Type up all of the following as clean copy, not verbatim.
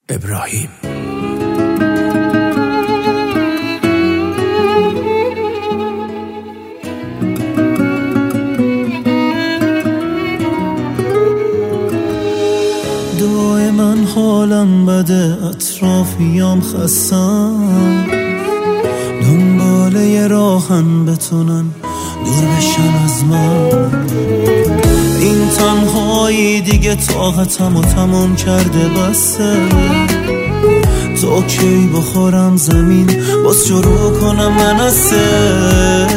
ابراهیم. دائما حالم بده، اطرافیام خستم، دنباله راهن بتونن دور بشن از من. این تنهایی دیگه طاقتمو تمام کرده بسته. تا کی بخورم زمین باز شروع کنم من از صفر.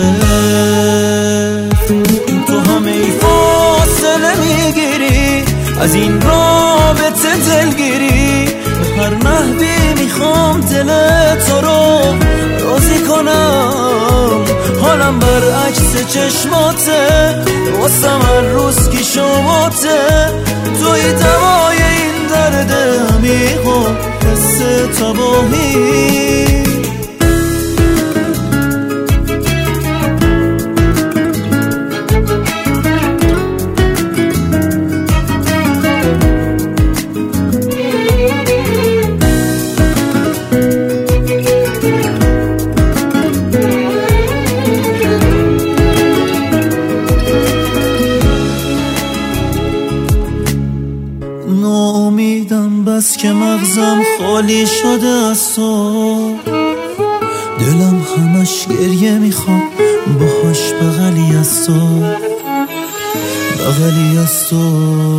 تو همه فاصله میگیری از این رابطه دلگیری، به هر نحوی میخوام دل تو رو راضی کنم. حالم برعکس چشماته، واسم هر روز کی شماته. توی دوای این درد عمیق و حس تباهی. ناامیدم بس که مغزم خالی شده از تو. دلم همش گریه میخوام باهاش بغلی از تو، بغلی از تو.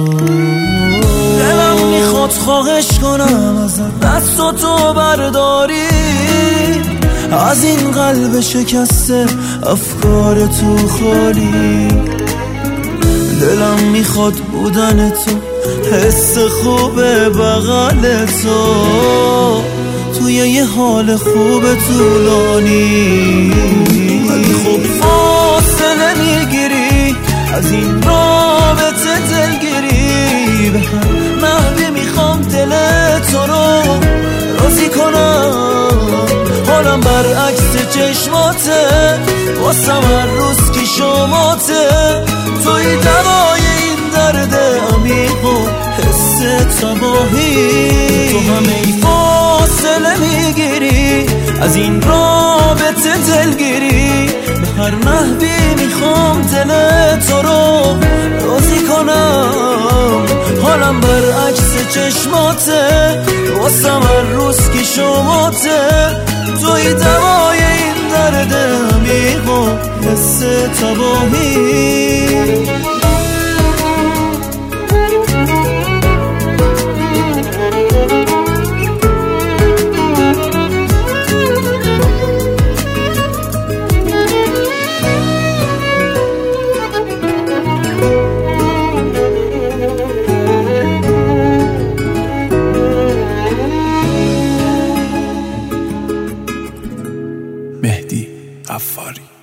دلم میخواد خواهش کنم ازت دستاتو برداری، از این قلب شکسته افکار تو خالی. دلم میخواد بودن تو، حس خوب بغل تو، توی یه حال خوب طولانی. ولی خب فاصله میگیری از این رابطه دلگیری، به هر نحوی میخوام دل تو رو راضی کنم. حالم برعکس چشماته، واسم هر روز کی شماته. توی دوای این درد عمیق و حس تباهی. تو همه فاصله میگیری از این رابطه دلگیری، به هر نحوی میخوام دل تو رو راضی کنم. حالم برعکس چشماته، واسم هر روز کی شماته. توی دوای این درد عمیق و حس تباهی. مهدی غفاری.